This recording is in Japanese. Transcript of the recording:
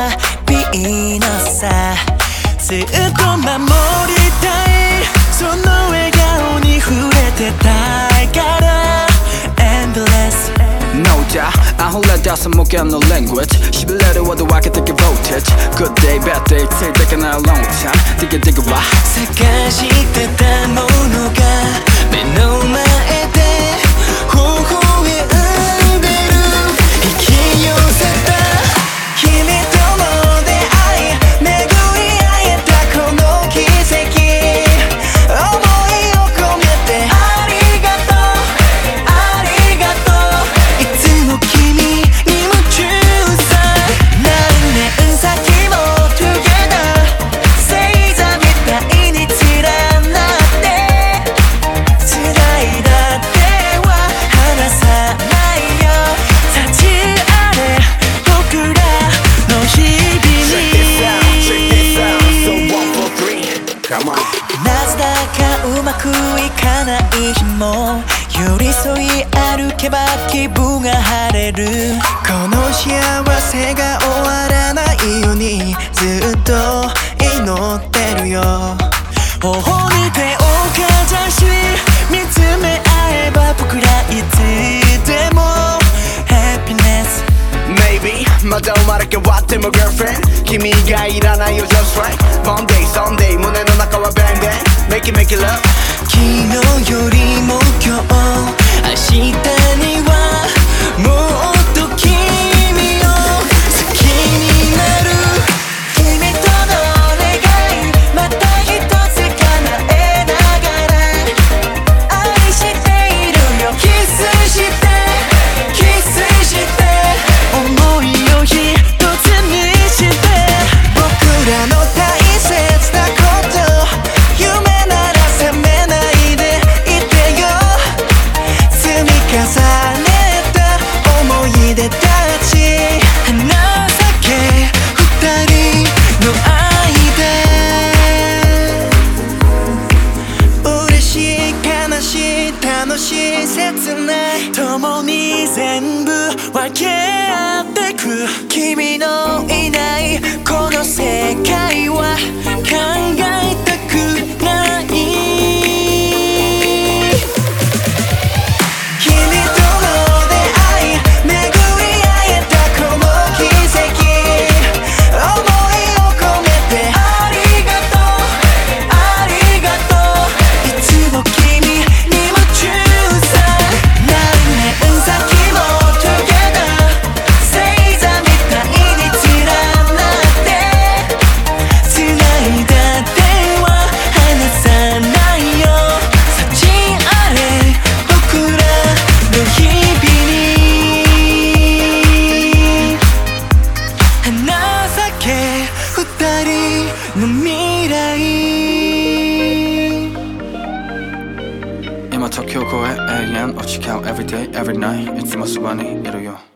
ピーのさずっと守りたいその笑顔に触れてたいから Endless No doubt 안 흘러져서 목에 no language 시비를 어두分けて voltage Good day bad day till they can a long time dig it 와 探してたものが目の前で微笑んでる引き寄せた君との出会い巡り会えたこの奇跡想いを込めてありがとうありがとういつも君に夢中さ何年先も Together星座みたいに連なって繋いだ手は離さないよ立ちあれ僕らの日々になぜだかうまくいかない日も寄り添い歩けば気分が晴れるこの幸せが終わらないようにずっと祈ってるよ頬に手をかざし見つめ合えば僕らいつでも Happiness Maybe まだ生まれ変わっても girlfriend 君がいらないよ just right One day someday 胸の中は bang bang Make it make it love 昨日よりも今日明日にはもっと君を好きになる君との願いまた一つ叶えながら愛しているよキスしてキスして想いを一つにして僕らの大切なこと夢なら覚めないでいてよ積み重ねた思い出たち儚さけ二人の間嬉しい悲しい楽しい切ない共に全部分け合ってく君のいないこの世界は考えたくない君との出会い巡り会えたこの奇跡想いを込めてありがとうありがとういつも君に夢中さ何年先も Together 星座みたいに連なって繋いだ手は離さないよ幸あれ僕らの日々に儚さけ二人の未来今東京越え永遠落ち交う everyday every night いつもそばにいるよ